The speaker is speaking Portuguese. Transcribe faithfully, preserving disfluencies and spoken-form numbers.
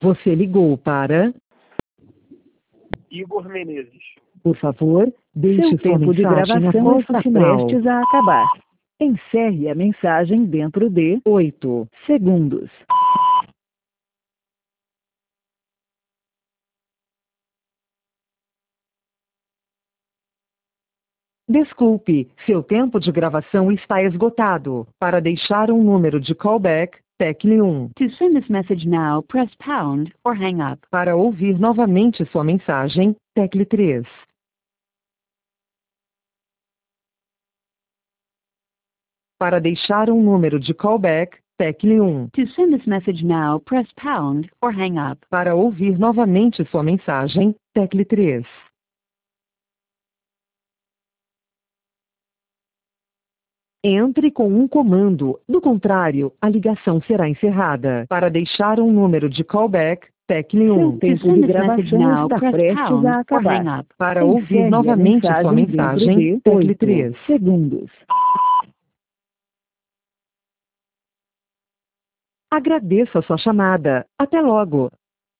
Você ligou para... Igor Menezes. Por favor, deixe Seu sua tempo de mensagem gravação após está o sinal. prestes a acabar. Encerre a mensagem dentro de oito segundos. Desculpe, seu tempo de gravação está esgotado. Para deixar um número de callback, tecle um. To send this message now, press pound or hang up. Para ouvir novamente sua mensagem, tecle três. Para deixar um número de callback, tecle um. To send this message now, press pound or hang up. Para ouvir novamente sua mensagem, tecle três. Entre com um comando, do contrário, a ligação será encerrada. Para deixar um número de callback, tecle um. Seu tempo de gravação está prestes a acabar. Para ouvir Encerre a novamente sua mensagem dentro mensagem, de tecle oito três. segundos. Agradeço a sua chamada. Até logo.